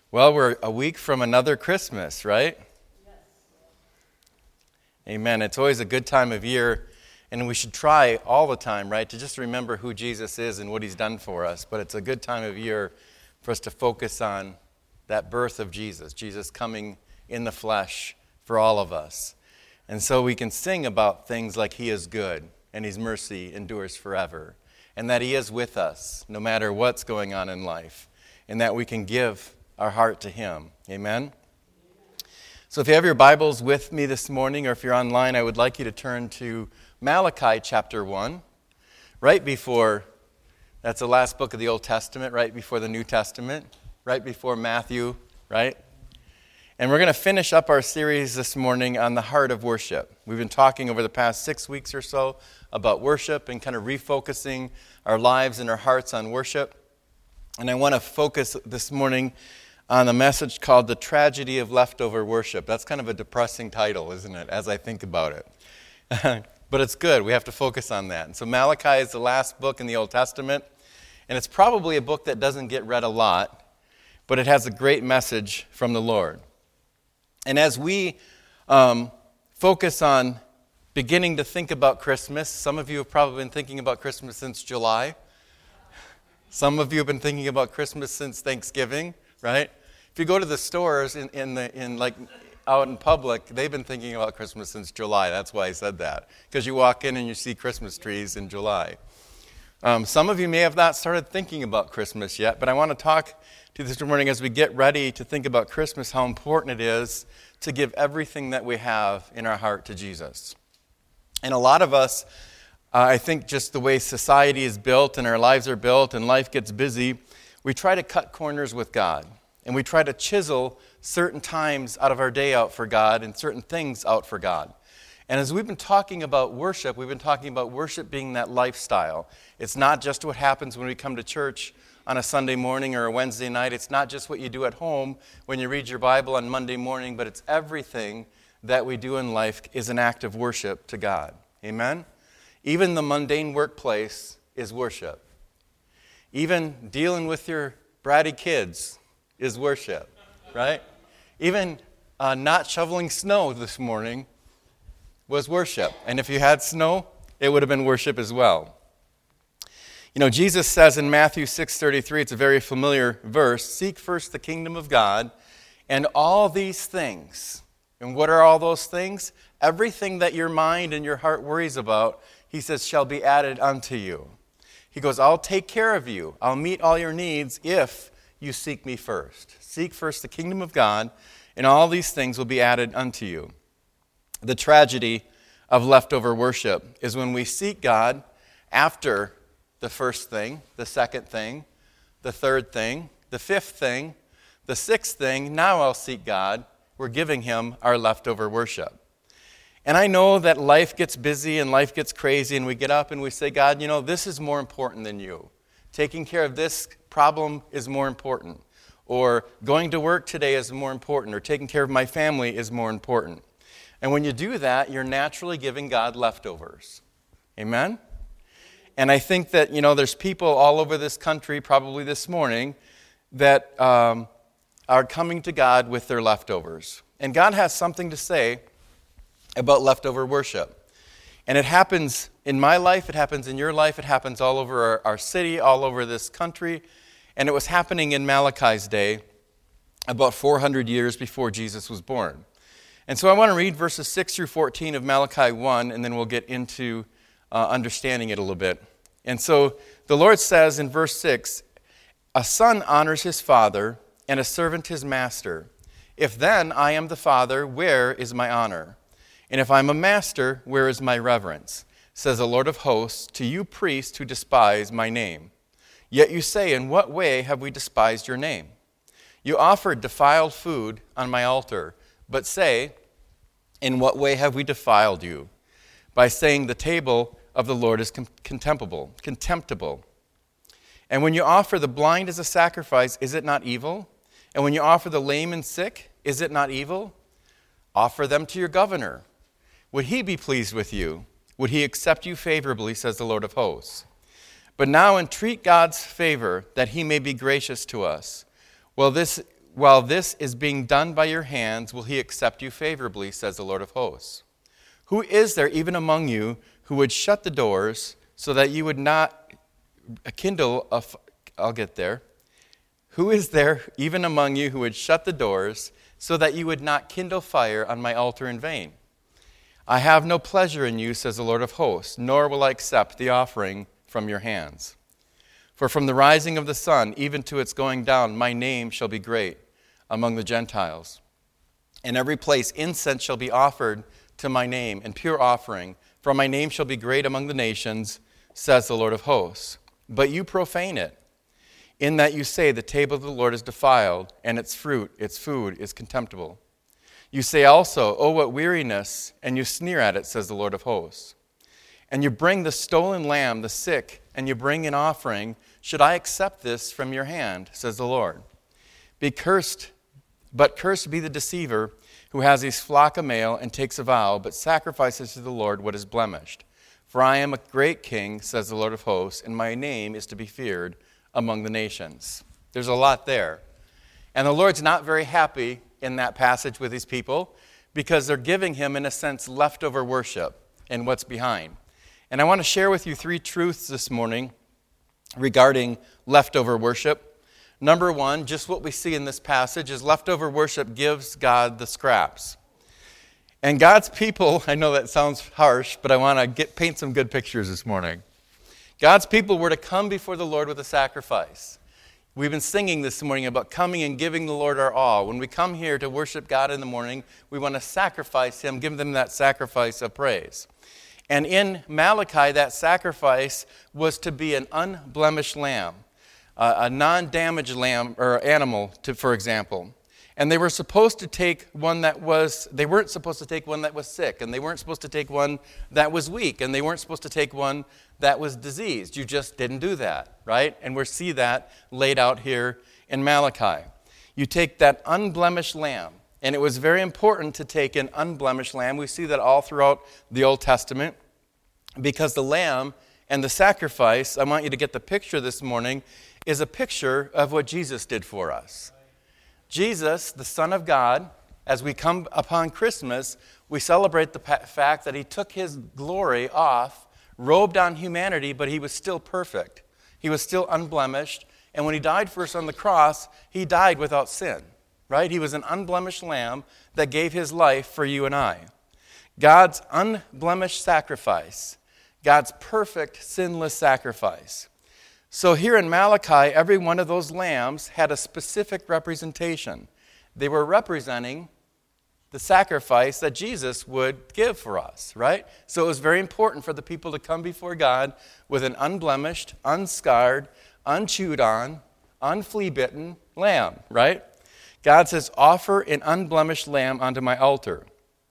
Well, we're a week from another Christmas, right? Yes. Amen. It's always a good time of year, and we should try all the time, right, to just remember who Jesus is and what he's done for us. But it's a good time of year for us to focus on that birth of Jesus, Jesus coming in the flesh for all of us. And so we can sing about things like he is good and his mercy endures forever, and that he is with us no matter what's going on in life, and that we can give our heart to him. Amen? So if you have your Bibles with me this morning, or if you're online, I would like you to turn to Malachi chapter 1, right before, that's the last book of the Old Testament, right before the New Testament, right before Matthew, right? And we're going to finish up our series this morning on the heart of worship. We've been talking over the past 6 weeks or so about worship and kind of refocusing our lives and our hearts on worship. And I want to focus this morning on a message called The Tragedy of Leftover Worship. That's kind of a depressing title, isn't it, as I think about it? But it's good. We have to focus on that. And so Malachi is the last book in the Old Testament, and it's probably a book that doesn't get read a lot, but it has a great message from the Lord. And as we focus on beginning to think about Christmas, some of you have probably been thinking about Christmas since July. Some of you have been thinking about Christmas since Thanksgiving, right? If you go to the stores out in public, they've been thinking about Christmas since July. That's why I said that, because you walk in and you see Christmas trees in July. Some of you may have not started thinking about Christmas yet, but I want to talk to you this morning as we get ready to think about Christmas, how important it is to give everything that we have in our heart to Jesus. And a lot of us, I think just the way society is built and our lives are built and life gets busy, we try to cut corners with God. And we try to chisel certain times out of our day out for God and certain things out for God. And as we've been talking about worship, we've been talking about worship being that lifestyle. It's not just what happens when we come to church on a Sunday morning or a Wednesday night. It's not just what you do at home when you read your Bible on Monday morning, but it's everything that we do in life is an act of worship to God. Amen? Even the mundane workplace is worship. Even dealing with your bratty kids is worship, right? Even not shoveling snow this morning was worship. And if you had snow, it would have been worship as well. You know, Jesus says in Matthew 6:33, it's a very familiar verse, seek first the kingdom of God and all these things. And what are all those things? Everything that your mind and your heart worries about, he says, shall be added unto you. He goes, I'll take care of you. I'll meet all your needs if you seek me first. Seek first the kingdom of God, and all these things will be added unto you. The tragedy of leftover worship is when we seek God after the first thing, the second thing, the third thing, the fifth thing, the sixth thing. Now I'll seek God. We're giving him our leftover worship. And I know that life gets busy and life gets crazy, and we get up and we say, God, you know, this is more important than you. Taking care of this problem is more important. Or going to work today is more important. Or taking care of my family is more important. And when you do that, you're naturally giving God leftovers. Amen? And I think that, you know, there's people all over this country, probably this morning, that are coming to God with their leftovers. And God has something to say about leftover worship. And it happens in my life, it happens in your life, it happens all over our city, all over this country. And it was happening in Malachi's day about 400 years before Jesus was born. And so I want to read verses 6 through 14 of Malachi 1, and then we'll get into understanding it a little bit. And so the Lord says in verse 6, a son honors his father, and a servant his master. If then I am the father, where is my honor? And if I'm a master, where is my reverence? Says the Lord of hosts, to you priests who despise my name. Yet you say, in what way have we despised your name? You offered defiled food on my altar, but say, in what way have we defiled you? By saying the table of the Lord is contemptible. And when you offer the blind as a sacrifice, is it not evil? And when you offer the lame and sick, is it not evil? Offer them to your governor. Would he be pleased with you? Would he accept you favorably, says the Lord of hosts? But now entreat God's favor, that he may be gracious to us. Will this while this is being done by your hands, will he accept you favorably, says the Lord of hosts. Who is there even among you who would shut the doors so that you would not kindle a I'll get there. Who is there even among you who would shut the doors so that you would not kindle fire on my altar in vain? I have no pleasure in you, says the Lord of hosts, nor will I accept the offering from your hands. For from the rising of the sun even to its going down, my name shall be great among the Gentiles. In every place incense shall be offered to my name, and pure offering, for my name shall be great among the nations, says the Lord of hosts. But you profane it, in that you say the table of the Lord is defiled, and its fruit, its food, is contemptible. You say also, oh, what weariness, and you sneer at it, says the Lord of hosts. And you bring the stolen lamb, the sick, and you bring an offering. Should I accept this from your hand, says the Lord? Cursed be the deceiver who has his flock a male and takes a vow, but sacrifices to the Lord what is blemished. For I am a great king, says the Lord of hosts, and my name is to be feared among the nations. There's a lot there. And the Lord's not very happy in that passage with his people because they're giving him, in a sense, leftover worship and what's behind. And I want to share with you 3 truths this morning regarding leftover worship. Number 1, just what we see in this passage is leftover worship gives God the scraps. And God's people, I know that sounds harsh, but I want to paint some good pictures this morning. God's people were to come before the Lord with a sacrifice. We've been singing this morning about coming and giving the Lord our all. When we come here to worship God in the morning, we want to sacrifice him, give them that sacrifice of praise. And in Malachi, that sacrifice was to be an unblemished lamb, a non-damaged lamb or animal, for example. And they were supposed to take one they weren't supposed to take one that was sick, and they weren't supposed to take one that was weak, and they weren't supposed to take one that was diseased. You just didn't do that, right? And we see that laid out here in Malachi. You take that unblemished lamb, and it was very important to take an unblemished lamb. We see that all throughout the Old Testament, because the lamb and the sacrifice, I want you to get the picture this morning, is a picture of what Jesus did for us. Jesus, the Son of God, as we come upon Christmas, we celebrate the fact that he took his glory off, robed on humanity, but he was still perfect. He was still unblemished. And when he died for us on the cross, he died without sin, right? He was an unblemished lamb that gave his life for you and I. God's unblemished sacrifice, God's perfect, sinless sacrifice. So here in Malachi, every one of those lambs had a specific representation. They were representing the sacrifice that Jesus would give for us, right? So it was very important for the people to come before God with an unblemished, unscarred, unchewed on, unflea-bitten lamb, right? God says, offer an unblemished lamb onto my altar.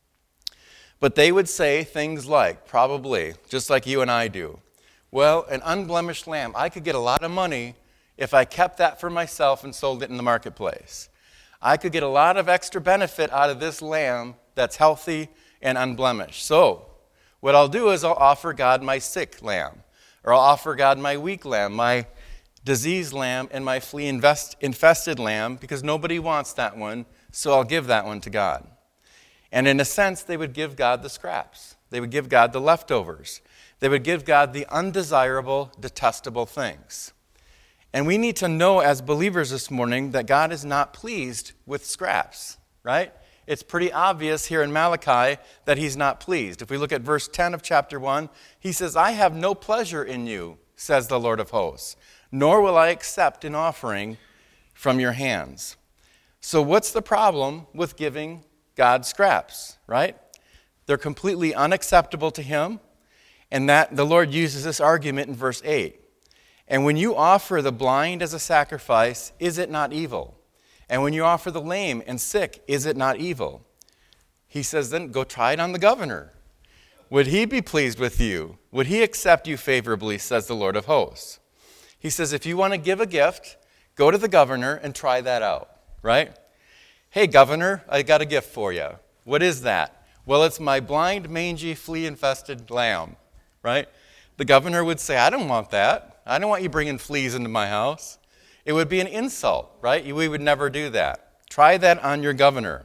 But they would say things like, probably, just like you and I do, well, an unblemished lamb, I could get a lot of money if I kept that for myself and sold it in the marketplace. I could get a lot of extra benefit out of this lamb that's healthy and unblemished. So what I'll do is I'll offer God my sick lamb, or I'll offer God my weak lamb, my diseased lamb, and my flea-infested lamb, because nobody wants that one, so I'll give that one to God. And in a sense, they would give God the scraps. They would give God the leftovers. They would give God the undesirable, detestable things. And we need to know as believers this morning that God is not pleased with scraps, right? It's pretty obvious here in Malachi that he's not pleased. If we look at verse 10 of chapter 1, he says, I have no pleasure in you, says the Lord of hosts, nor will I accept an offering from your hands. So what's the problem with giving God scraps, right? They're completely unacceptable to him. And that the Lord uses this argument in verse 8. And when you offer the blind as a sacrifice, is it not evil? And when you offer the lame and sick, is it not evil? He says, then go try it on the governor. Would he be pleased with you? Would he accept you favorably, says the Lord of hosts? He says, if you want to give a gift, go to the governor and try that out, right? Hey, governor, I got a gift for you. What is that? Well, it's my blind, mangy, flea-infested lamb. Right? The governor would say, I don't want that. I don't want you bringing fleas into my house. It would be an insult, right? We would never do that. Try that on your governor.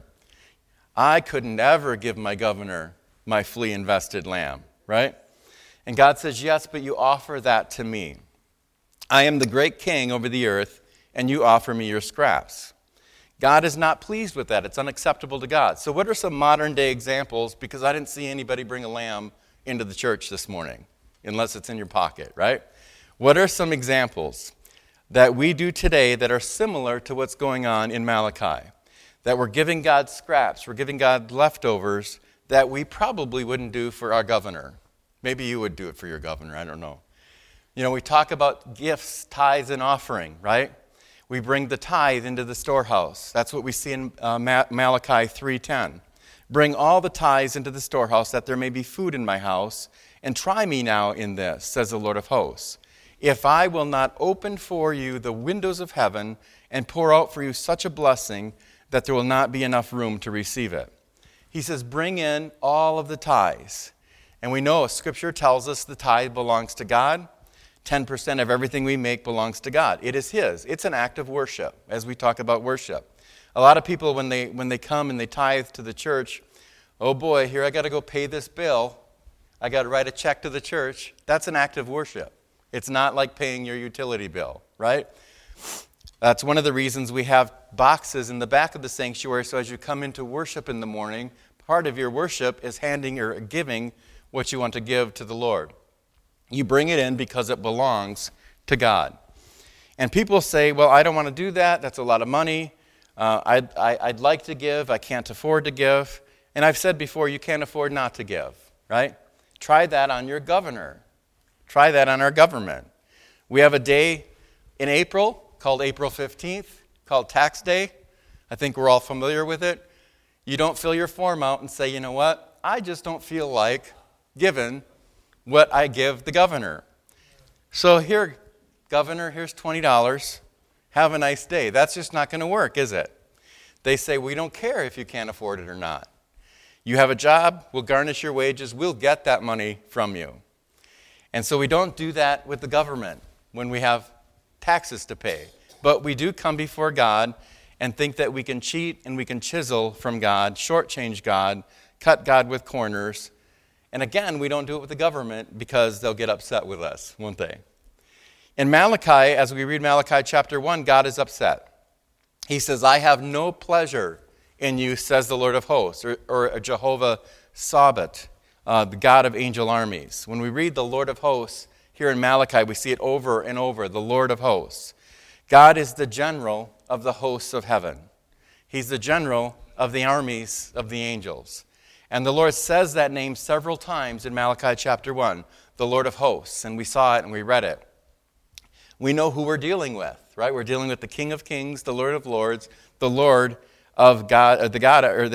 I could never give my governor my flea-invested lamb, right? And God says, yes, but you offer that to me. I am the great king over the earth, and you offer me your scraps. God is not pleased with that. It's unacceptable to God. So what are some modern-day examples? Because I didn't see anybody bring a lamb into the church this morning, unless it's in your pocket, right? What are some examples that we do today that are similar to what's going on in Malachi? That we're giving God scraps, we're giving God leftovers that we probably wouldn't do for our governor. Maybe you would do it for your governor, I don't know. You know, we talk about gifts, tithes, and offering, right? We bring the tithe into the storehouse. That's what we see in Malachi 3:10. Bring all the tithes into the storehouse, that there may be food in my house, and try me now in this, says the Lord of hosts. If I will not open for you the windows of heaven and pour out for you such a blessing that there will not be enough room to receive it. He says, bring in all of the tithes. And we know Scripture tells us the tithe belongs to God. 10% of everything we make belongs to God. It is His. It's an act of worship, as we talk about worship. A lot of people, when they come and they tithe to the church, oh boy, here I got to go pay this bill. I got to write a check to the church. That's an act of worship. It's not like paying your utility bill, right? That's one of the reasons we have boxes in the back of the sanctuary, so as you come into worship in the morning, part of your worship is handing or giving what you want to give to the Lord. You bring it in because it belongs to God. And people say, well, I don't want to do that. That's a lot of money. I'd like to give. I can't afford to give. And I've said before, you can't afford not to give, right? Try that on your governor. Try that on our government. We have a day in April called April 15th, called Tax Day. I think we're all familiar with it. You don't fill your form out and say, you know what? I just don't feel like giving what I give the governor. So here, governor, here's $20. Have a nice day. That's just not going to work, is it? They say, we don't care if you can't afford it or not. You have a job, we'll garnish your wages, we'll get that money from you. And so we don't do that with the government when we have taxes to pay. But we do come before God and think that we can cheat and we can chisel from God, shortchange God, cut God with corners. And again, we don't do it with the government because they'll get upset with us, won't they? In Malachi, as we read Malachi chapter 1, God is upset. He says, I have no pleasure in you, says the Lord of hosts, or Jehovah Sabaoth, the God of angel armies. When we read the Lord of hosts here in Malachi, we see it over and over, the Lord of hosts. God is the general of the hosts of heaven. He's the general of the armies of the angels. And the Lord says that name several times in Malachi chapter 1, the Lord of hosts. And we saw it and we read it. We know who we're dealing with, right? We're dealing with the King of Kings, the Lord of Lords, the Lord of God, the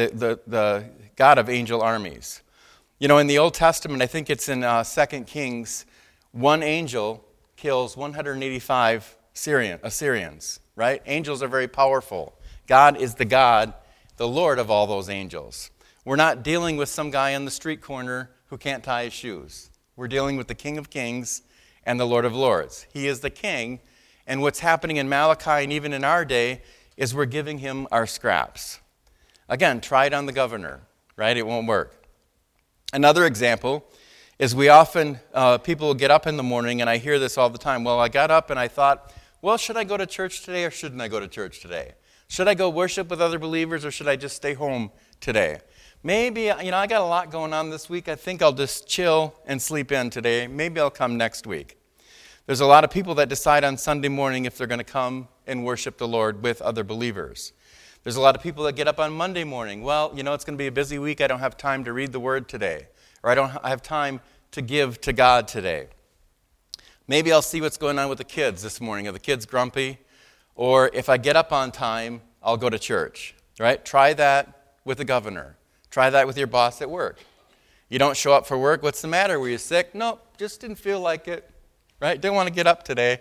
God of angel armies. You know, in the Old Testament, I think it's in 2 Kings, one angel kills 185 Assyrians, right? Angels are very powerful. God is the God, the Lord of all those angels. We're not dealing with some guy on the street corner who can't tie his shoes. We're dealing with the King of Kings and the Lord of Lords. He is the King, and what's happening in Malachi and even in our day is we're giving him our scraps. Again, try it on the governor, right? It won't work. Another example is we often, people will get up in the morning, and I hear this all the time. Well, I got up and I thought, well, should I go to church today or shouldn't I go to church today? Should I go worship with other believers or should I just stay home today? Maybe, I got a lot going on this week. I think I'll just chill and sleep in today. Maybe I'll come next week. There's a lot of people that decide on Sunday morning if they're going to come and worship the Lord with other believers. There's a lot of people that get up on Monday morning. Well, it's going to be a busy week. I don't have time to read the Word today. Or I have time to give to God today. Maybe I'll see what's going on with the kids this morning. Are the kids grumpy? Or if I get up on time, I'll go to church. Right? Try that with the governor. Try that with your boss at work. You don't show up for work. What's the matter? Were you sick? Nope, just didn't feel like it. Right? Didn't want to get up today.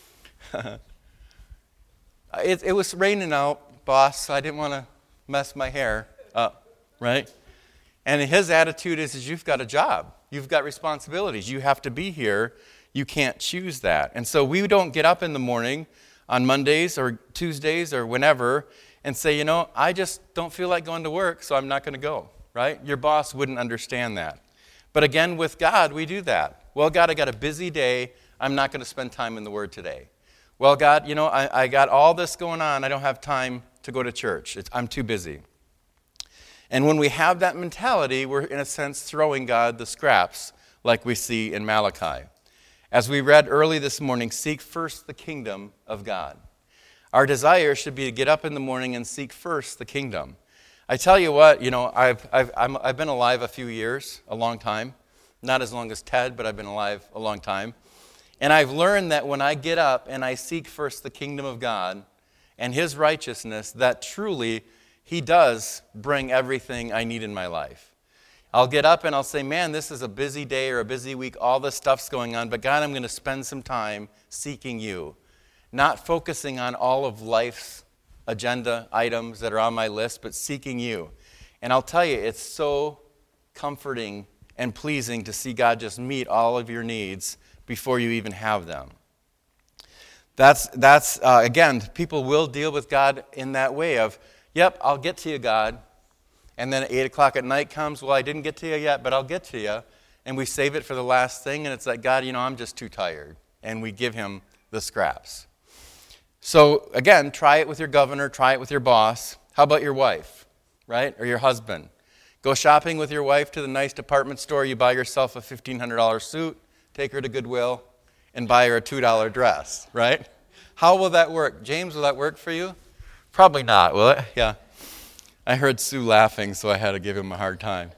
It was raining out, boss, so I didn't want to mess my hair up. Right? And his attitude is you've got a job. You've got responsibilities. You have to be here. You can't choose that. And so we don't get up in the morning on Mondays or Tuesdays or whenever and say, I just don't feel like going to work, so I'm not going to go, right? Your boss wouldn't understand that. But again, with God, we do that. Well, God, I got a busy day. I'm not going to spend time in the Word today. Well, God, I got all this going on. I don't have time to go to church. I'm too busy. And when we have that mentality, we're, in a sense, throwing God the scraps like we see in Malachi. As we read early this morning, seek first the kingdom of God. Our desire should be to get up in the morning and seek first the kingdom. I tell you what, I've been alive a few years, a long time. Not as long as Ted, but I've been alive a long time. And I've learned that when I get up and I seek first the kingdom of God and His righteousness, that truly He does bring everything I need in my life. I'll get up and I'll say, man, this is a busy day or a busy week. All this stuff's going on, but God, I'm going to spend some time seeking You. Not focusing on all of life's agenda items that are on my list, but seeking You. And I'll tell you, it's so comforting and pleasing to see God just meet all of your needs before you even have them. That's again, people will deal with God in that way of, yep, I'll get to you, God. And then 8 o'clock at night comes, well, I didn't get to you yet, but I'll get to you. And we save it for the last thing, and it's like, God, I'm just too tired. And we give Him the scraps. So, again, try it with your governor, try it with your boss. How about your wife, right? Or your husband? Go shopping with your wife to the nice department store. You buy yourself a $1,500 suit, take her to Goodwill, and buy her a $2 dress, right? How will that work? James, will that work for you? Probably not, will it? Yeah. I heard Sue laughing, so I had to give him a hard time.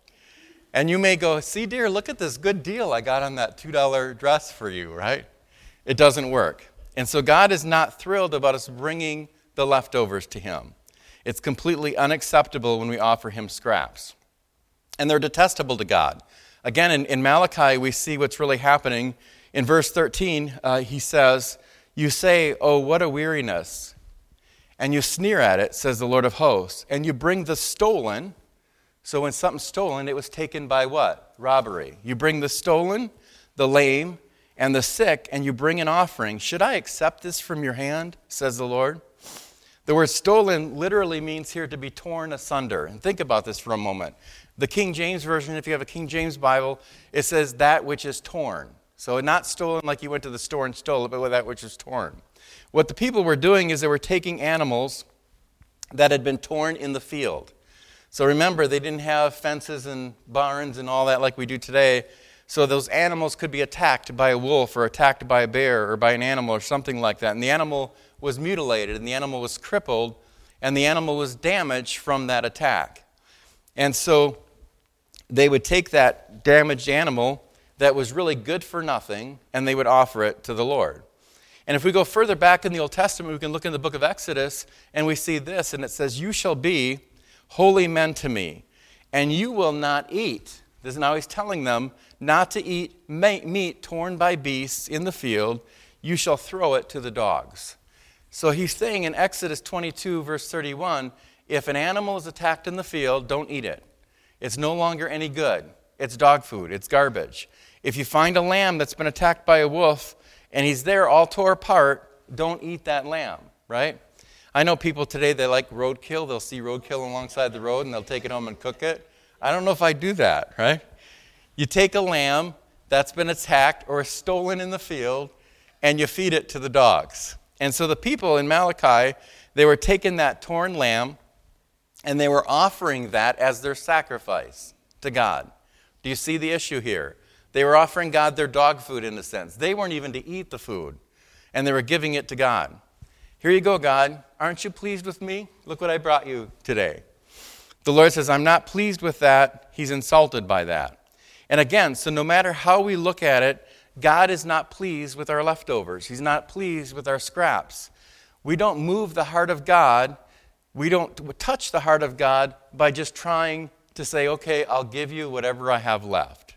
And you may go, see, dear, look at this good deal I got on that $2 dress for you, right? It doesn't work. And so God is not thrilled about us bringing the leftovers to Him. It's completely unacceptable when we offer Him scraps. And they're detestable to God. Again, in Malachi, we see what's really happening. In verse 13, he says, you say, oh, what a weariness. And you sneer at it, says the Lord of hosts. And you bring the stolen. So when something's stolen, it was taken by what? Robbery. You bring the stolen, the lame, and the sick, and you bring an offering. Should I accept this from your hand, says the Lord? The word stolen literally means here to be torn asunder. And think about this for a moment. The King James Version, if you have a King James Bible, it says that which is torn. So not stolen like you went to the store and stole it, but that which is torn. What the people were doing is they were taking animals that had been torn in the field. So remember, they didn't have fences and barns and all that like we do today. So those animals could be attacked by a wolf or attacked by a bear or by an animal or something like that. And the animal was mutilated and the animal was crippled and the animal was damaged from that attack. And so they would take that damaged animal that was really good for nothing and they would offer it to the Lord. And if we go further back in the Old Testament, we can look in the book of Exodus and we see this, and it says, you shall be holy men to me, and you will not eat. This is now he's telling them not to eat meat torn by beasts in the field. You shall throw it to the dogs. So he's saying in Exodus 22, verse 31, if an animal is attacked in the field, don't eat it. It's no longer any good. It's dog food. It's garbage. If you find a lamb that's been attacked by a wolf and he's there all tore apart, don't eat that lamb, right? I know people today, they like roadkill. They'll see roadkill alongside the road and they'll take it home and cook it. I don't know if I do that, right? You take a lamb that's been attacked or stolen in the field and you feed it to the dogs. And so the people in Malachi, they were taking that torn lamb and they were offering that as their sacrifice to God. Do you see the issue here? They were offering God their dog food in a sense. They weren't even to eat the food, and they were giving it to God. Here you go, God. Aren't you pleased with me? Look what I brought you today. The Lord says, I'm not pleased with that. He's insulted by that. And again, so no matter how we look at it, God is not pleased with our leftovers. He's not pleased with our scraps. We don't move the heart of God. We don't touch the heart of God by just trying to say, okay, I'll give you whatever I have left.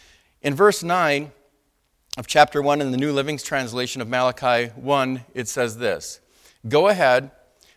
In verse 9 of chapter 1 in the New Living Translation of Malachi 1, it says this, go ahead,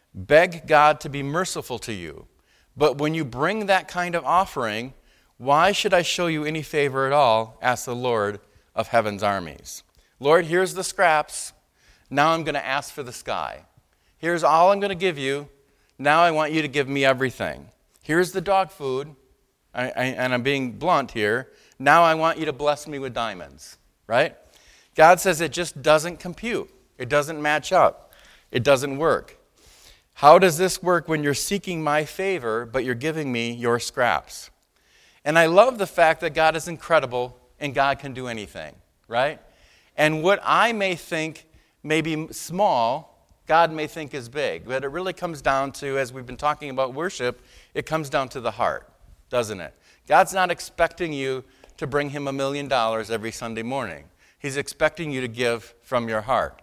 beg God to be merciful to you. But when you bring that kind of offering, why should I show you any favor at all, asks the Lord of heaven's armies. Lord, here's the scraps. Now I'm going to ask for the sky. Here's all I'm going to give you. Now I want you to give me everything. Here's the dog food, and I'm being blunt here. Now I want you to bless me with diamonds, right? God says it just doesn't compute. It doesn't match up. It doesn't work. How does this work when you're seeking my favor, but you're giving me your scraps? And I love the fact that God is incredible and God can do anything, right? And what I may think may be small, God may think is big. But it really comes down to, as we've been talking about worship, it comes down to the heart, doesn't it? God's not expecting you to bring him $1 million every Sunday morning. He's expecting you to give from your heart.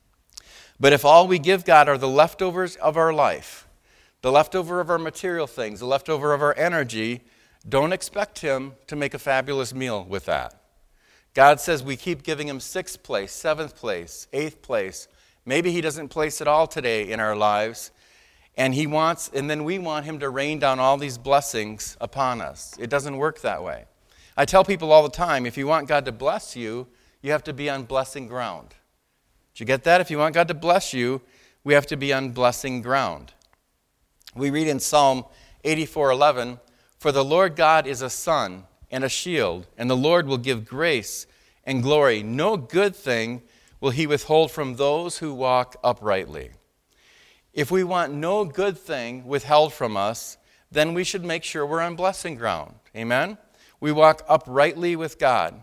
But if all we give God are the leftovers of our life, the leftover of our material things, the leftover of our energy, don't expect him to make a fabulous meal with that. God says we keep giving him 6th place, 7th place, 8th place. Maybe he doesn't place it all today in our lives. And then we want him to rain down all these blessings upon us. It doesn't work that way. I tell people all the time, if you want God to bless you, you have to be on blessing ground. Did you get that? If you want God to bless you, we have to be on blessing ground. We read in Psalm 84:11, "For the Lord God is a sun and a shield, and the Lord will give grace and glory. No good thing will he withhold from those who walk uprightly." If we want no good thing withheld from us, then we should make sure we're on blessing ground. Amen? We walk uprightly with God.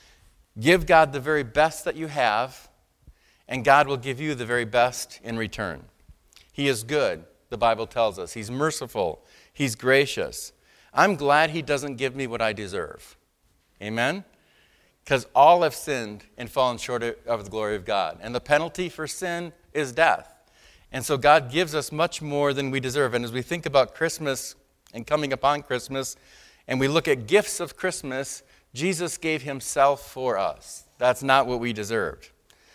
Give God the very best that you have, and God will give you the very best in return. He is good, the Bible tells us. He's merciful. He's gracious. I'm glad he doesn't give me what I deserve. Amen? Because all have sinned and fallen short of the glory of God. And the penalty for sin is death. And so God gives us much more than we deserve. And as we think about Christmas and coming upon Christmas, and we look at gifts of Christmas, Jesus gave himself for us. That's not what we deserved.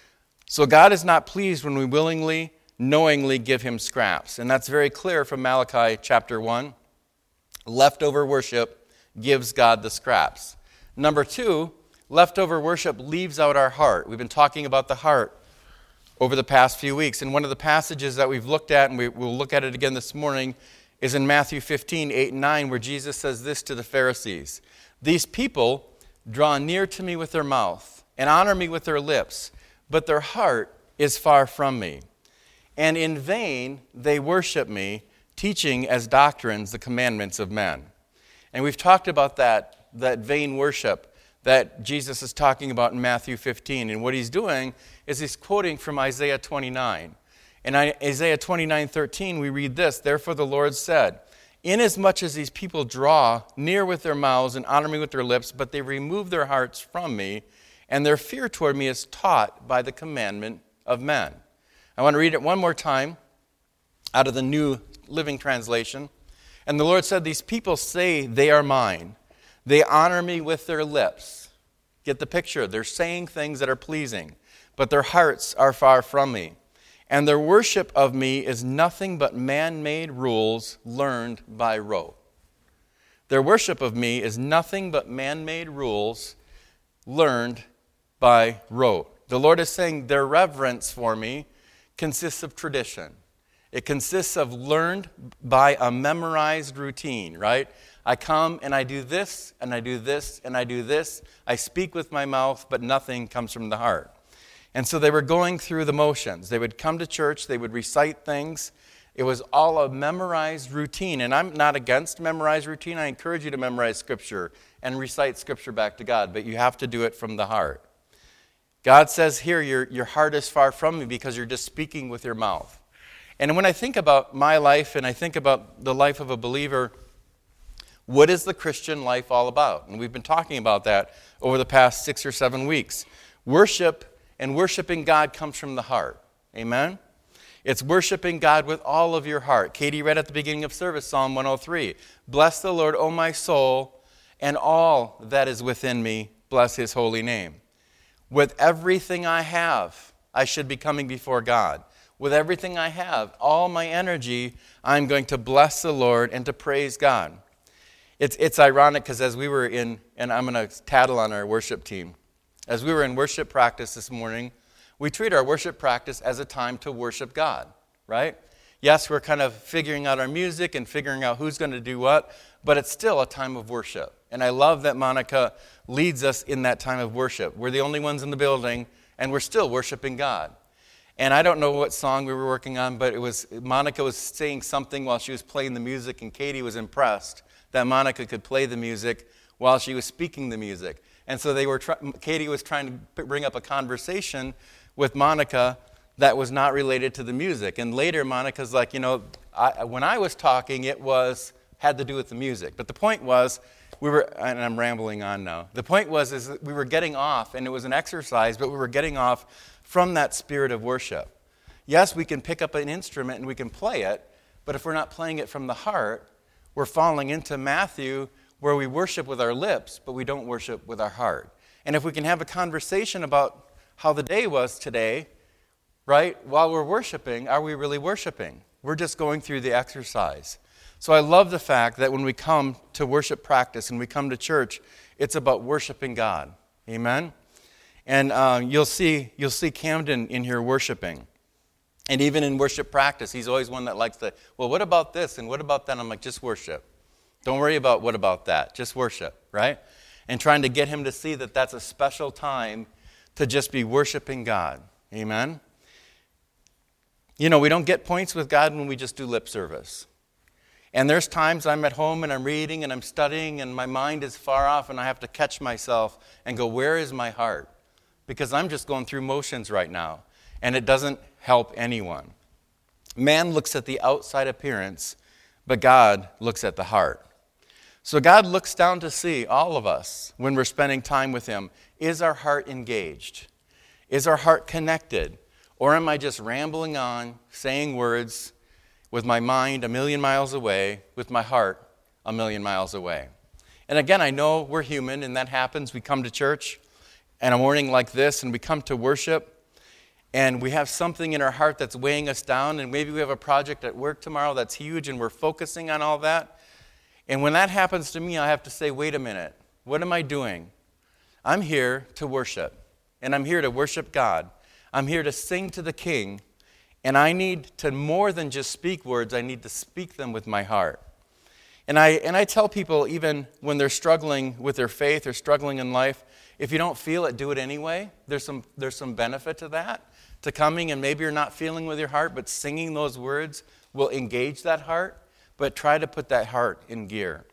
So God is not pleased when we willingly, knowingly give him scraps. And that's very clear from Malachi chapter 1. Leftover worship gives God the scraps. Number 2, leftover worship leaves out our heart. We've been talking about the heart over the past few weeks. And one of the passages that we've looked at, and we'll look at it again this morning, is in Matthew 15:8-9, where Jesus says this to the Pharisees. "These people draw near to me with their mouth and honor me with their lips, but their heart is far from me. And in vain they worship me, teaching as doctrines the commandments of men." And we've talked about that vain worship that Jesus is talking about in Matthew 15. And what he's doing is he's quoting from Isaiah 29. In Isaiah 29:13, we read this, "Therefore the Lord said, inasmuch as these people draw near with their mouths and honor me with their lips, but they remove their hearts from me, and their fear toward me is taught by the commandment of men." I want to read it one more time out of the New Living Translation. "And the Lord said, these people say they are mine. They honor me with their lips." Get the picture. They're saying things that are pleasing, but their hearts are far from me. "And their worship of me is nothing but man-made rules learned by rote." Their worship of me is nothing but man-made rules learned by rote. The Lord is saying their reverence for me consists of tradition. It consists of learned by a memorized routine, right? I come and I do this, and I do this, and I do this. I speak with my mouth, but nothing comes from the heart. And so they were going through the motions. They would come to church, they would recite things. It was all a memorized routine. And I'm not against memorized routine. I encourage you to memorize Scripture and recite Scripture back to God, but you have to do it from the heart. God says here, your heart is far from me because you're just speaking with your mouth. And when I think about my life and I think about the life of a believer, what is the Christian life all about? And we've been talking about that over the past 6 or 7 weeks. Worship and worshiping God comes from the heart. Amen? It's worshiping God with all of your heart. Katie read at the beginning of service, Psalm 103. "Bless the Lord, O my soul, and all that is within me, bless his holy name." With everything I have, I should be coming before God. With everything I have, all my energy, I'm going to bless the Lord and to praise God. It's ironic because as we were in, and I'm going to tattle on our worship team, as we were in worship practice this morning, we treat our worship practice as a time to worship God, right? Yes, we're kind of figuring out our music and figuring out who's going to do what, but it's still a time of worship. And I love that Monica leads us in that time of worship. We're the only ones in the building, and we're still worshiping God. And I don't know what song we were working on, but Monica was saying something while she was playing the music, and Katie was impressed that Monica could play the music while she was speaking the music. And so Katie was trying to bring up a conversation with Monica that was not related to the music. And later, Monica's like, when I was talking, had to do with the music. But the point was, and I'm rambling on now. The point was that we were getting off, and it was an exercise, but we were getting off from that spirit of worship. Yes, we can pick up an instrument and we can play it, but if we're not playing it from the heart, we're falling into Matthew, where we worship with our lips, but we don't worship with our heart. And if we can have a conversation about how the day was today, right, while we're worshiping, are we really worshiping? We're just going through the exercise. So I love the fact that when we come to worship practice and we come to church, it's about worshiping God. Amen? And you'll see Camden in here worshiping. And even in worship practice, he's always one that likes to, well, what about this and what about that? I'm like, just worship. Don't worry about what about that. Just worship, right? And trying to get him to see that that's a special time to just be worshiping God. Amen? We don't get points with God when we just do lip service. And there's times I'm at home and I'm reading and I'm studying and my mind is far off and I have to catch myself and go, where is my heart? Because I'm just going through motions right now. And it doesn't help anyone. Man looks at the outside appearance, but God looks at the heart. So God looks down to see all of us when we're spending time with him. Is our heart engaged? Is our heart connected? Or am I just rambling on, saying words with my mind a million miles away, with my heart a million miles away? And again, I know we're human, and that happens. We come to church on a morning like this, and we come to worship, and we have something in our heart that's weighing us down, and maybe we have a project at work tomorrow that's huge, and we're focusing on all that. And when that happens to me, I have to say, wait a minute, what am I doing? I'm here to worship, and I'm here to worship God. I'm here to sing to the King, and I need to more than just speak words, I need to speak them with my heart. And I tell people, even when they're struggling with their faith or struggling in life, if you don't feel it, do it anyway. There's some benefit to that, to coming, and maybe you're not feeling with your heart, but singing those words will engage that heart, but try to put that heart in gear.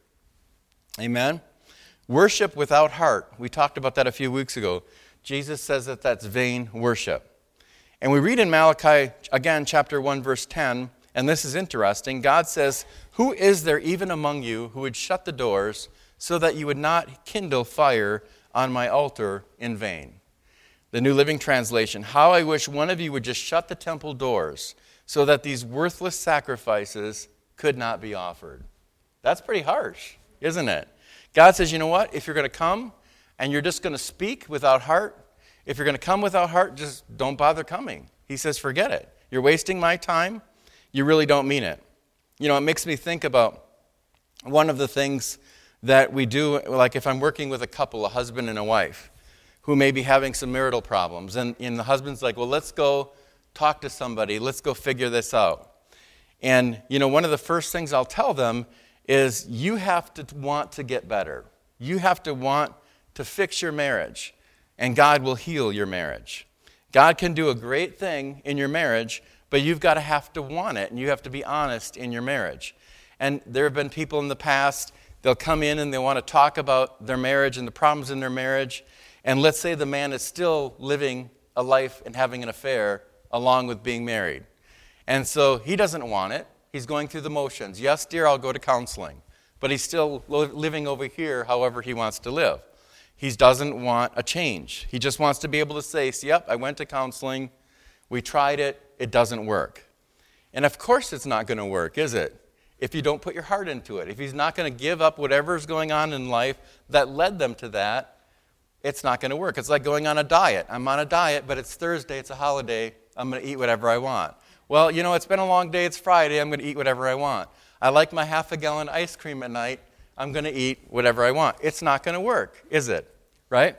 Amen? Worship without heart. We talked about that a few weeks ago. Jesus says that that's vain worship. And we read in Malachi, again, chapter 1, verse 10, and this is interesting. God says, who is there even among you who would shut the doors so that you would not kindle fire on my altar in vain? The New Living Translation, how I wish one of you would just shut the temple doors so that these worthless sacrifices could not be offered. That's pretty harsh, isn't it? God says, you know what? If you're going to come and you're just going to speak without heart, if you're going to come without heart, just don't bother coming. He says, forget it. You're wasting my time. You really don't mean it. It makes me think about one of the things that we do, like if I'm working with a couple, a husband and a wife, who may be having some marital problems, and the husband's like, well, let's go talk to somebody. Let's go figure this out. And, one of the first things I'll tell them is you have to want to get better. You have to want to fix your marriage, and God will heal your marriage. God can do a great thing in your marriage, but you've got to have to want it, and you have to be honest in your marriage. And there have been people in the past, they'll come in and they want to talk about their marriage and the problems in their marriage, and let's say the man is still living a life and having an affair along with being married. And so he doesn't want it. He's going through the motions. Yes, dear, I'll go to counseling. But he's still living over here however he wants to live. He doesn't want a change. He just wants to be able to say, yep, I went to counseling. We tried it. It doesn't work. And of course it's not going to work, is it? If you don't put your heart into it. If he's not going to give up whatever's going on in life that led them to that, it's not going to work. It's like going on a diet. I'm on a diet, but it's Thursday. It's a holiday. I'm going to eat whatever I want. Well, it's been a long day. It's Friday. I'm going to eat whatever I want. I like my half-a-gallon ice cream at night. I'm going to eat whatever I want. It's not going to work, is it? Right?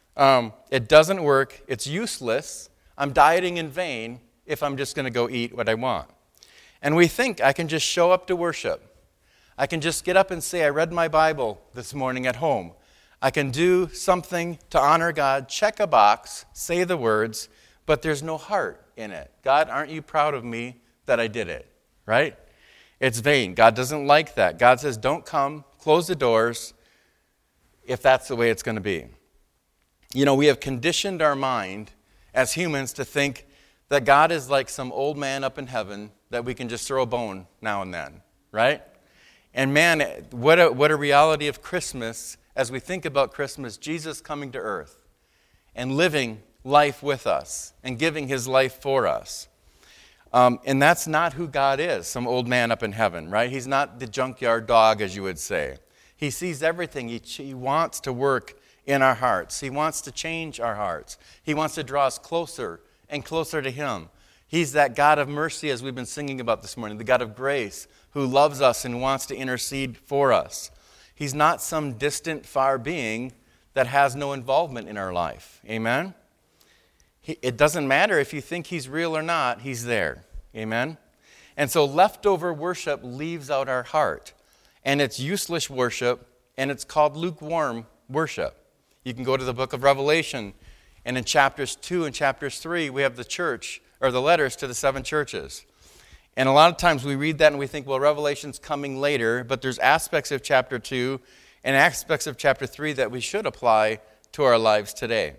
It doesn't work. It's useless. I'm dieting in vain if I'm just going to go eat what I want. And we think I can just show up to worship. I can just get up and say, I read my Bible this morning at home. I can do something to honor God, check a box, say the words, but there's no heart in it. God, aren't you proud of me that I did it? Right? It's vain. God doesn't like that. God says, don't come, close the doors, if that's the way it's going to be. You know, we have conditioned our mind as humans to think that God is like some old man up in heaven that we can just throw a bone now and then, right? And man, what a reality of Christmas as we think about Christmas, Jesus coming to earth and living life with us and giving his life for us. And that's not who God is, some old man up in heaven, right? He's not the junkyard dog, as you would say. He sees everything. He wants to work in our hearts. He wants to change our hearts. He wants to draw us closer and closer to him. He's that God of mercy, as we've been singing about this morning, the God of grace who loves us and wants to intercede for us. He's not some distant, far being that has no involvement in our life. Amen? It doesn't matter if you think he's real or not, he's there. Amen? And so leftover worship leaves out our heart. And it's useless worship, and it's called lukewarm worship. You can go to the book of Revelation, and in chapters 2 and chapters 3, we have the church, or the letters to the 7 churches. And a lot of times we read that and we think, well, Revelation's coming later, but there's aspects of chapter 2 and aspects of chapter 3 that we should apply to our lives today.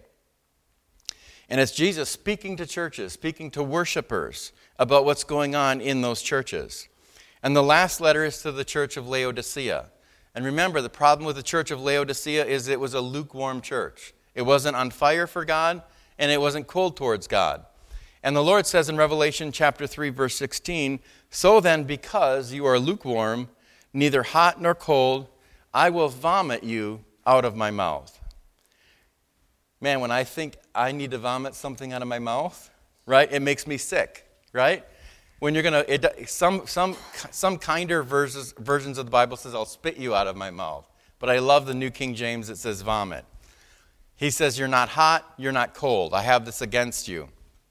And it's Jesus speaking to churches, speaking to worshipers about what's going on in those churches. And the last letter is to the church of Laodicea. And remember, the problem with the church of Laodicea is it was a lukewarm church. It wasn't on fire for God, and it wasn't cold towards God. And the Lord says in Revelation chapter 3, verse 16, "So then, because you are lukewarm, neither hot nor cold, I will vomit you out of my mouth." Man, when I think I need to vomit something out of my mouth, right, it makes me sick, right? When you're going to, some kinder versions of the Bible says, "I'll spit you out of my mouth." But I love the New King James that says vomit. He says, you're not hot, you're not cold. I have this against you.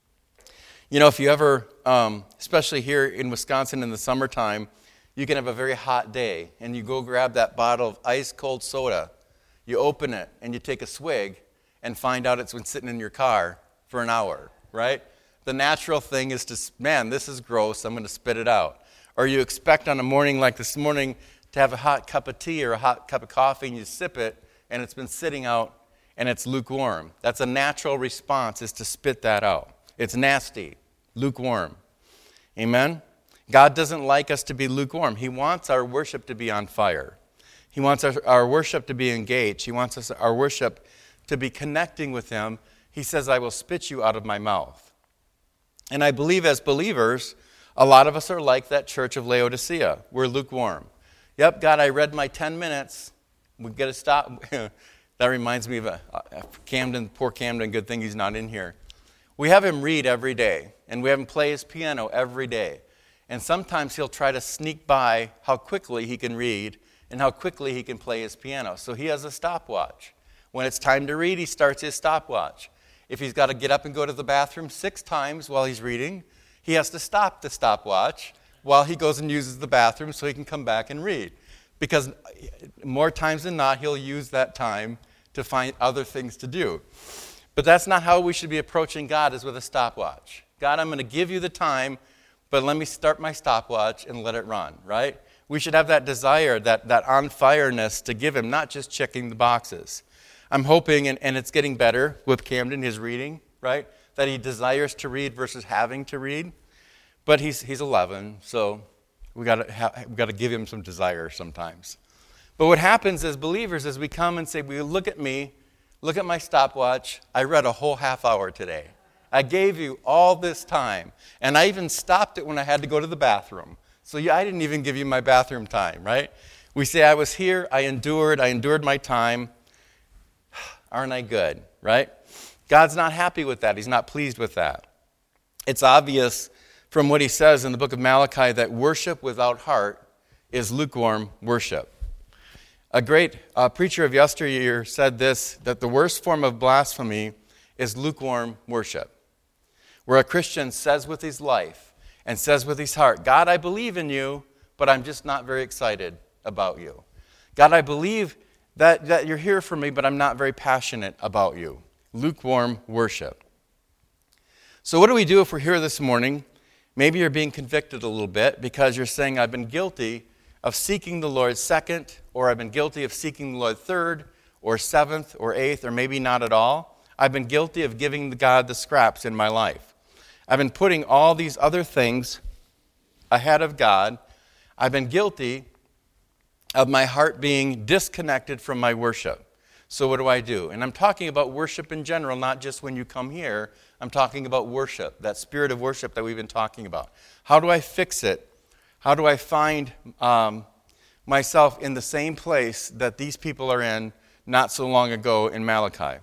You know, if you ever, especially here in Wisconsin in the summertime, you can have a very hot day, and you go grab that bottle of ice cold soda. You open it, and you take a swig, and find out it's been sitting in your car for an hour, right? The natural thing is to, man, this is gross, I'm going to spit it out. Or you expect on a morning like this morning to have a hot cup of tea or a hot cup of coffee, and you sip it, and it's been sitting out, and it's lukewarm. That's a natural response, is to spit that out. It's nasty, lukewarm. Amen? God doesn't like us to be lukewarm. He wants our worship to be on fire. He wants our worship to be engaged. He wants our worship to be connecting with him. He says, "I will spit you out of my mouth." And I believe as believers, a lot of us are like that church of Laodicea. We're lukewarm. Yep, God, I read my 10 minutes. We've got to stop. That reminds me of poor Camden, good thing he's not in here. We have him read every day, and we have him play his piano every day. And sometimes he'll try to sneak by how quickly he can read and how quickly he can play his piano. So he has a stopwatch. When it's time to read, he starts his stopwatch. If he's got to get up and go to the bathroom 6 times while he's reading, he has to stop the stopwatch while he goes and uses the bathroom so he can come back and read. Because more times than not, he'll use that time to find other things to do. But that's not how we should be approaching God, is with a stopwatch. God, I'm going to give you the time, but let me start my stopwatch and let it run, right? We should have that desire, that on-fireness to give him, not just checking the boxes. I'm hoping, and it's getting better with Camden, his reading, right? That he desires to read versus having to read. But he's 11, so we got to give him some desire sometimes. But what happens as believers is we come and say, "Well, look at me, look at my stopwatch. I read a whole half hour today. I gave you all this time, and I even stopped it when I had to go to the bathroom. So I didn't even give you my bathroom time," right? We say, "I was here, I endured my time. Aren't I good?" Right? God's not happy with that. He's not pleased with that. It's obvious from what he says in the book of Malachi that worship without heart is lukewarm worship. A great preacher of yesteryear said this, that the worst form of blasphemy is lukewarm worship, where a Christian says with his life, and says with his heart, God, I believe in you, but I'm just not very excited about you. God, I believe that you're here for me, but I'm not very passionate about you. Lukewarm worship. So what do we do if we're here this morning? Maybe you're being convicted a little bit because you're saying, I've been guilty of seeking the Lord second, or I've been guilty of seeking the Lord third, or seventh, or eighth, or maybe not at all. I've been guilty of giving God the scraps in my life. I've been putting all these other things ahead of God. I've been guilty of my heart being disconnected from my worship. So what do? And I'm talking about worship in general, not just when you come here. I'm talking about worship, that spirit of worship that we've been talking about. How do I fix it? How do I find myself in the same place that these people are in not so long ago in Malachi?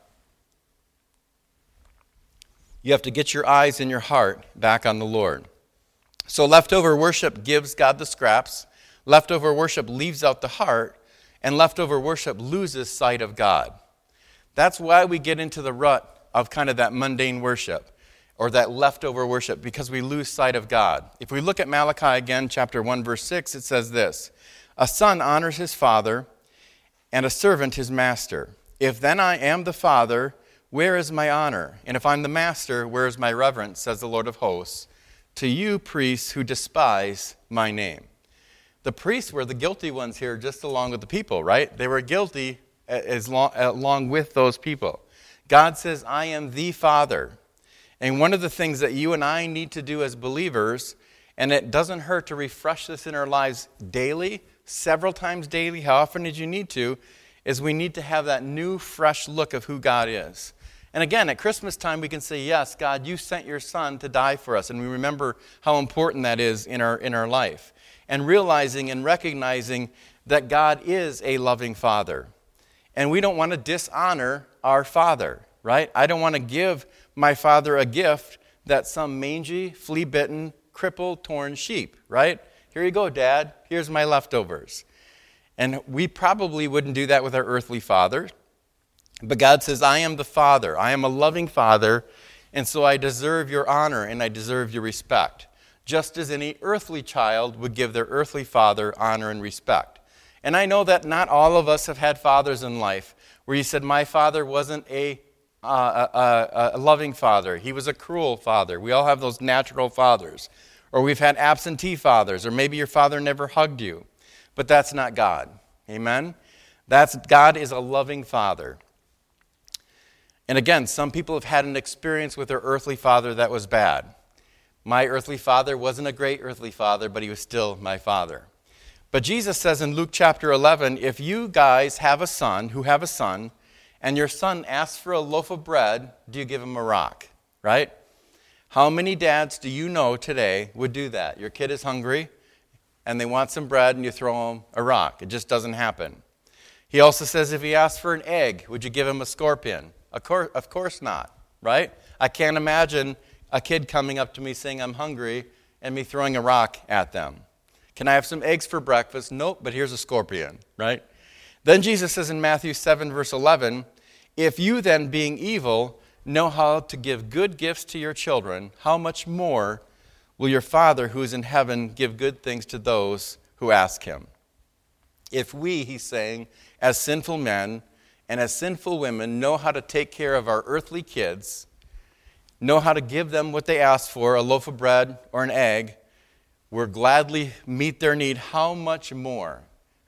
You have to get your eyes and your heart back on the Lord. So leftover worship gives God the scraps. Leftover worship leaves out the heart. And leftover worship loses sight of God. That's why we get into the rut of kind of that mundane worship or that leftover worship, because we lose sight of God. If we look at Malachi again, chapter 1, verse 6, it says this, a son honors his father and a servant his master. If then I am the father, where is my honor? And if I'm the master, where is my reverence, says the Lord of hosts, to you priests who despise my name. The priests were the guilty ones here just along with the people, right? They were guilty along with those people. God says, I am the Father. And one of the things that you and I need to do as believers, and it doesn't hurt to refresh this in our lives daily, several times daily, how often did you need to, is we need to have that new, fresh look of who God is. And again, at Christmas time, we can say, yes, God, you sent your Son to die for us. And we remember how important that is in our life. And realizing and recognizing that God is a loving Father. And we don't want to dishonor our Father, right? I don't want to give my Father a gift that's some mangy, flea-bitten, crippled, torn sheep, right? Here you go, Dad. Here's my leftovers. And we probably wouldn't do that with our earthly father. But God says, I am the Father. I am a loving Father, and so I deserve your honor and I deserve your respect. Just as any earthly child would give their earthly father honor and respect. And I know that not all of us have had fathers in life where you said, my father wasn't a loving father. He was a cruel father. We all have those natural fathers. Or we've had absentee fathers, or maybe your father never hugged you. But that's not God. Amen? God is a loving Father. And again, some people have had an experience with their earthly father that was bad. My earthly father wasn't a great earthly father, but he was still my father. But Jesus says in Luke chapter 11, if you guys have a son, and your son asks for a loaf of bread, do you give him a rock, right? How many dads do you know today would do that? Your kid is hungry, and they want some bread, and you throw them a rock. It just doesn't happen. He also says if he asks for an egg, would you give him a scorpion? Of course not, right? I can't imagine a kid coming up to me saying I'm hungry and me throwing a rock at them. Can I have some eggs for breakfast? Nope, but here's a scorpion, right? Then Jesus says in Matthew 7, verse 11, if you then, being evil, know how to give good gifts to your children, how much more will your Father who is in heaven give good things to those who ask him? If we, he's saying, as sinful men and as sinful women know how to take care of our earthly kids, know how to give them what they ask for, a loaf of bread or an egg, we'll gladly meet their need. How much more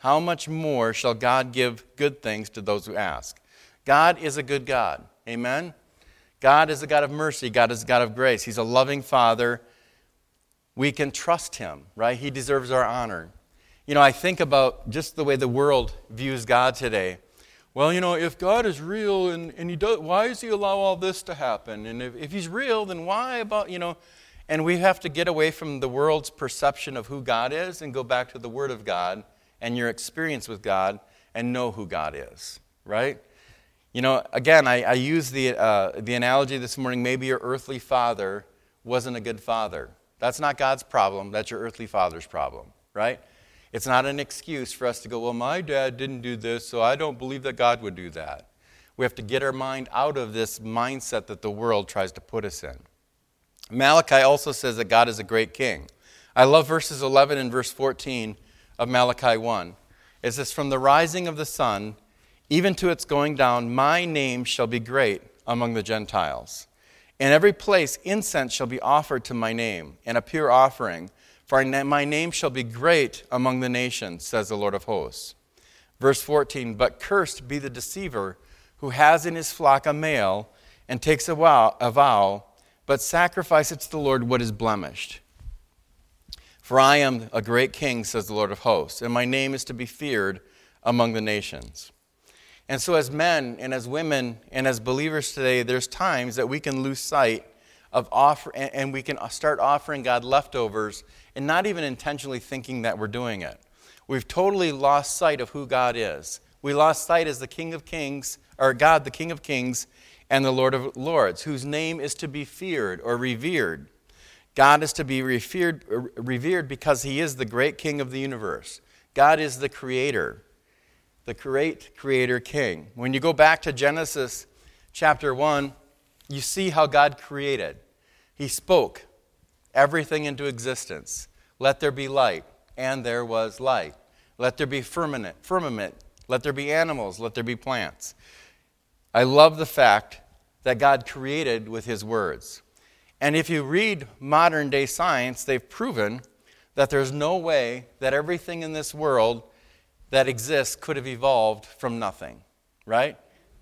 shall God give good things to those who ask? God is a good God. Amen? God is a God of mercy. God is a God of grace. He's a loving Father. We can trust him, right? He deserves our honor. You know, I think about just the way the world views God today. Well, you know, if God is real and he does, why does he allow all this to happen? And if he's real, then why about, and we have to get away from the world's perception of who God is and go back to the Word of God and your experience with God and know who God is, right? You know, again, I use the analogy this morning, maybe your earthly father wasn't a good father. That's not God's problem, that's your earthly father's problem, right? It's not an excuse for us to go, well, my dad didn't do this, so I don't believe that God would do that. We have to get our mind out of this mindset that the world tries to put us in. Malachi also says that God is a great king. I love verses 11 and verse 14 of Malachi 1. It says, "From the rising of the sun, even to its going down, my name shall be great among the Gentiles. In every place incense shall be offered to my name, and a pure offering. For my name shall be great among the nations, says the Lord of hosts." Verse 14, "But cursed be the deceiver who has in his flock a male, and takes a vow, but sacrifice it to the Lord what is blemished. For I am a great king, says the Lord of hosts, and my name is to be feared among the nations." And so as men and as women and as believers today, there's times that we can lose sight of and we can start offering God leftovers and not even intentionally thinking that we're doing it. We've totally lost sight of who God is. We lost sight as the King of Kings, or God, the King of Kings, and the Lord of Lords, whose name is to be feared or revered. God is to be revered because he is the great King of the universe. God is the creator, the great creator king. When you go back to Genesis chapter 1, you see how God created. He spoke everything into existence. Let there be light, and there was light. Let there be firmament. Let there be animals. Let there be plants. I love the fact that God created with his words. And if you read modern day science, they've proven that there's no way that everything in this world that exists could have evolved from nothing, right?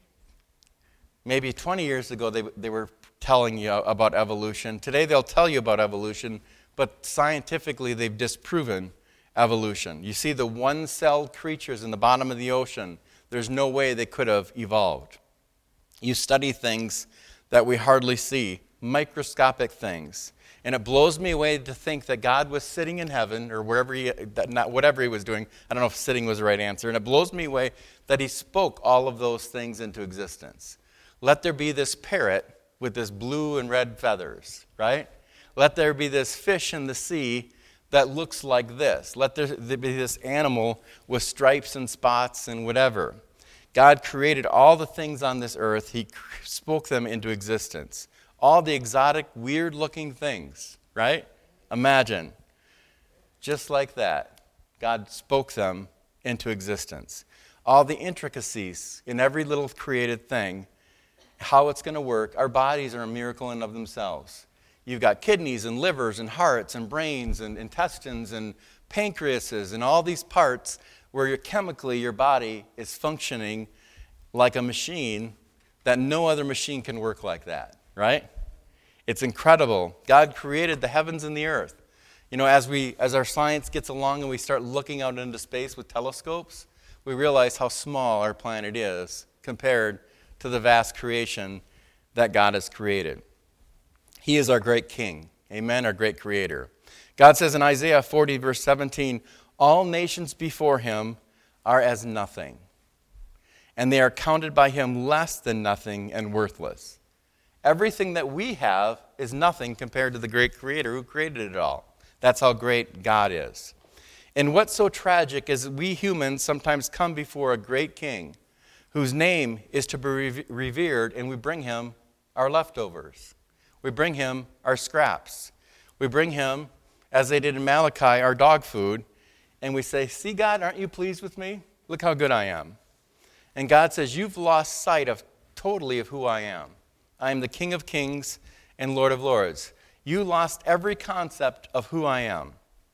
Maybe 20 years ago they were telling you about evolution. Today they'll tell you about evolution, but scientifically they've disproven evolution. You see the one-celled creatures in the bottom of the ocean, there's no way they could have evolved. You study things that we hardly see, microscopic things. And it blows me away to think that God was sitting in heaven, or whatever he was doing. I don't know if sitting was the right answer. And it blows me away that he spoke all of those things into existence. Let there be this parrot with this blue and red feathers, right? Let there be this fish in the sea that looks like this. Let there be this animal with stripes and spots and whatever. God created all the things on this earth. He spoke them into existence. All the exotic, weird-looking things, right? Imagine. Just like that, God spoke them into existence. All the intricacies in every little created thing, how it's going to work. Our bodies are a miracle in of themselves. You've got kidneys and livers and hearts and brains and intestines and pancreases and all these parts where chemically your body is functioning like a machine that no other machine can work like that, right? It's incredible. God created the heavens and the earth. You know, as our science gets along and we start looking out into space with telescopes, we realize how small our planet is compared to the vast creation that God has created. He is our great King. Amen, our great Creator. God says in Isaiah 40, verse 17, "All nations before him are as nothing, and they are counted by him less than nothing and worthless." Everything that we have is nothing compared to the great Creator who created it all. That's how great God is. And what's so tragic is we humans sometimes come before a great King whose name is to be revered, and we bring him our leftovers. We bring him our scraps. We bring him, as they did in Malachi, our dog food, and we say, "See, God, aren't you pleased with me? Look how good I am." And God says, "You've lost sight totally of who I am. I am the King of Kings and Lord of Lords. You lost every concept of who I am."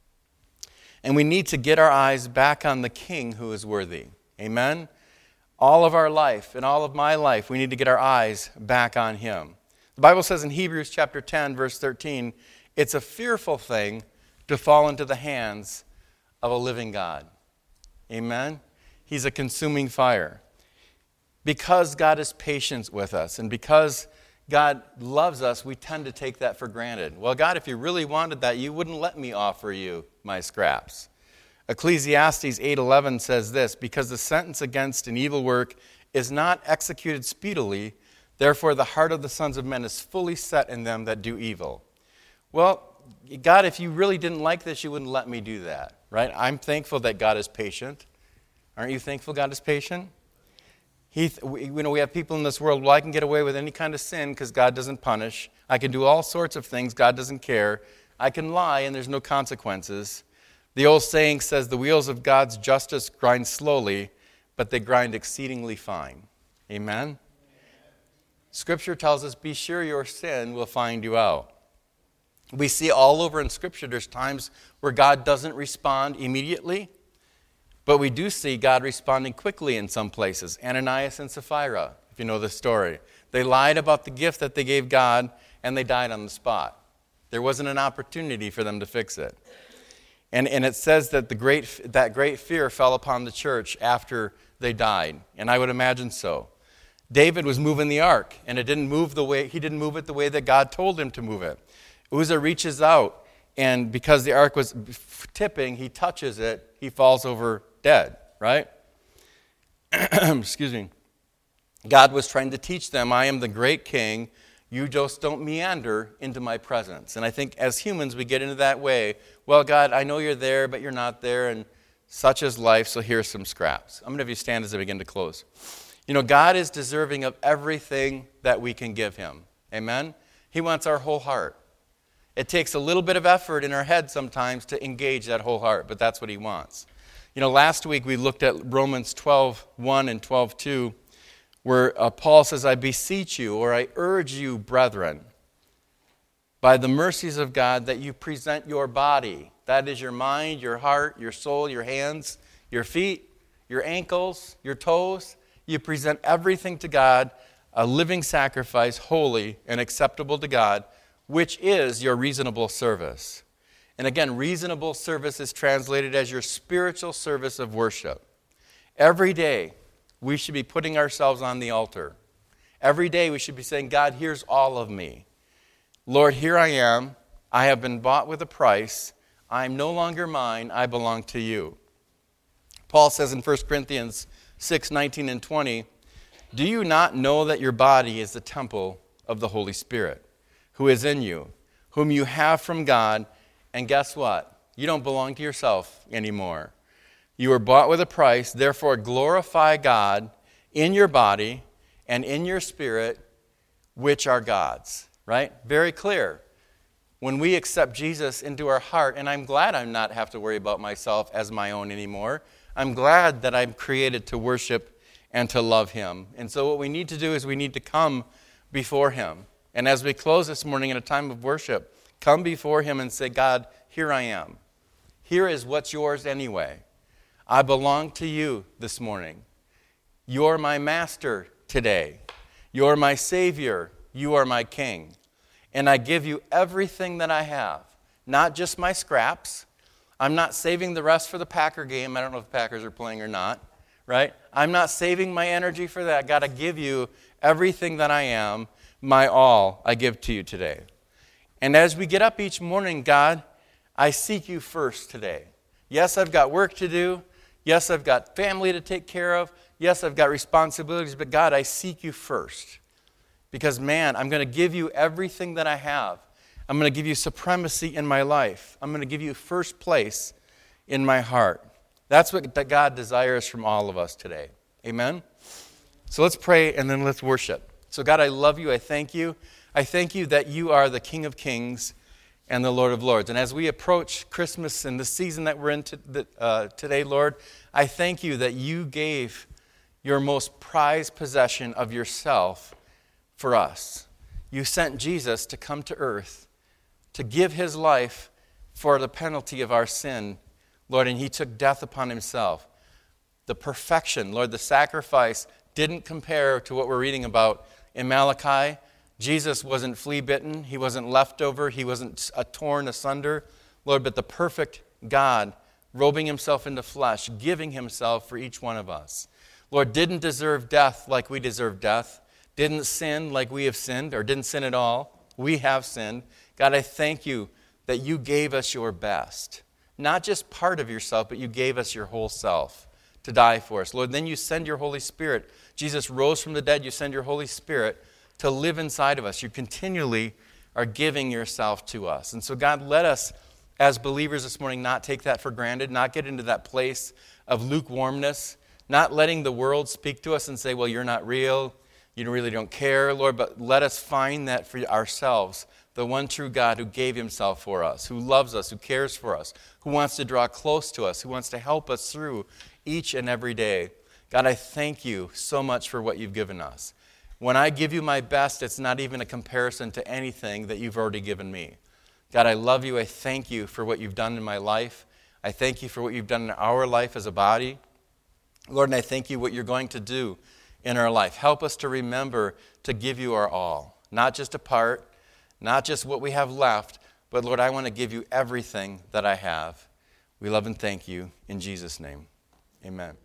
And we need to get our eyes back on the King who is worthy. Amen? All of our life and all of my life, we need to get our eyes back on him. The Bible says in Hebrews chapter 10, verse 13, it's a fearful thing to fall into the hands of a living God. Amen? He's a consuming fire. Because God is patient with us and because God loves us, we tend to take that for granted. Well, God, if you really wanted that, you wouldn't let me offer you my scraps. Ecclesiastes 8:11 says this, "Because the sentence against an evil work is not executed speedily, therefore the heart of the sons of men is fully set in them that do evil." Well, God, if you really didn't like this, you wouldn't let me do that, right? I'm thankful that God is patient. Aren't you thankful God is patient? We have people in this world, well, I can get away with any kind of sin because God doesn't punish. I can do all sorts of things. God doesn't care. I can lie and there's no consequences. The old saying says the wheels of God's justice grind slowly, but they grind exceedingly fine. Amen? Scripture tells us, be sure your sin will find you out. We see all over in Scripture there's times where God doesn't respond immediately, but we do see God responding quickly in some places. Ananias and Sapphira, if you know the story. They lied about the gift that they gave God, and they died on the spot. There wasn't an opportunity for them to fix it. And it says that that great fear fell upon the church after they died, and I would imagine so. David was moving the ark, and he didn't move it the way that God told him to move it. Uzzah reaches out, and because the ark was tipping, he touches it, he falls over dead, right? Excuse me. God was trying to teach them, I am the great king, you just don't meander into my presence. And I think as humans we get into that way, well, God, I know you're there, but you're not there, and such is life, so here's some scraps. I'm going to have you stand as I begin to close. God is deserving of everything that we can give him. Amen? He wants our whole heart. It takes a little bit of effort in our head sometimes to engage that whole heart, but that's what he wants. Last week we looked at Romans 12:1 and 12:2, where Paul says, I beseech you, or I urge you, brethren, by the mercies of God, that you present your body. That is your mind, your heart, your soul, your hands, your feet, your ankles, your toes. You present everything to God, a living sacrifice, holy and acceptable to God, which is your reasonable service. And again, reasonable service is translated as your spiritual service of worship. Every day, we should be putting ourselves on the altar. Every day, we should be saying, God, here's all of me. Lord, here I am. I have been bought with a price. I am no longer mine. I belong to you. Paul says in 1 Corinthians 6:19 and 20, do you not know that your body is the temple of the Holy Spirit, who is in you, whom you have from God? And guess what? You don't belong to yourself anymore. You were bought with a price, therefore glorify God in your body and in your spirit, which are God's. Right? Very clear. When we accept Jesus into our heart, and I'm glad I not have to worry about myself as my own anymore. I'm glad that I'm created to worship and to love him. And so what we need to do is we need to come before him. And as we close this morning in a time of worship, come before him and say, God, here I am. Here is what's yours anyway. I belong to you this morning. You're my master today. You're my Savior. You are my King. And I give you everything that I have, not just my scraps. I'm not saving the rest for the Packer game. I don't know if the Packers are playing or not, right? I'm not saving my energy for that. God, I give you everything that I am, my all I give to you today. And as we get up each morning, God, I seek you first today. Yes, I've got work to do. Yes, I've got family to take care of. Yes, I've got responsibilities, but God, I seek you first. Because, man, I'm going to give you everything that I have. I'm going to give you supremacy in my life. I'm going to give you first place in my heart. That's what God desires from all of us today. Amen? So let's pray and then let's worship. So, God, I love you. I thank you. I thank you that you are the King of Kings and the Lord of Lords. And as we approach Christmas and the season that we're in today, Lord, I thank you that you gave your most prized possession of yourself for us. You sent Jesus to come to earth, to give his life for the penalty of our sin, Lord, and he took death upon himself. The perfection, Lord, the sacrifice didn't compare to what we're reading about in Malachi. Jesus wasn't flea-bitten, he wasn't leftover, he wasn't torn asunder, Lord, but the perfect God robing himself into flesh, giving himself for each one of us. Lord, didn't deserve death like we deserve death, didn't sin like we have sinned, or didn't sin at all. We have sinned. God, I thank you that you gave us your best. Not just part of yourself, but you gave us your whole self to die for us. Lord, then you send your Holy Spirit. Jesus rose from the dead. You send your Holy Spirit to live inside of us. You continually are giving yourself to us. And so, God, let us, as believers this morning, not take that for granted, not get into that place of lukewarmness, Not letting the world speak to us and say, well, you're not real, you really don't care, Lord, but let us find that for ourselves, the one true God who gave himself for us, who loves us, who cares for us, who wants to draw close to us, who wants to help us through each and every day. God, I thank you so much for what you've given us. When I give you my best, it's not even a comparison to anything that you've already given me. God, I love you. I thank you for what you've done in my life. I thank you for what you've done in our life as a body. Lord, and I thank you what you're going to do in our life. Help us to remember to give you our all, not just a part, not just what we have left, but Lord, I want to give you everything that I have. We love and thank you in Jesus' name. Amen.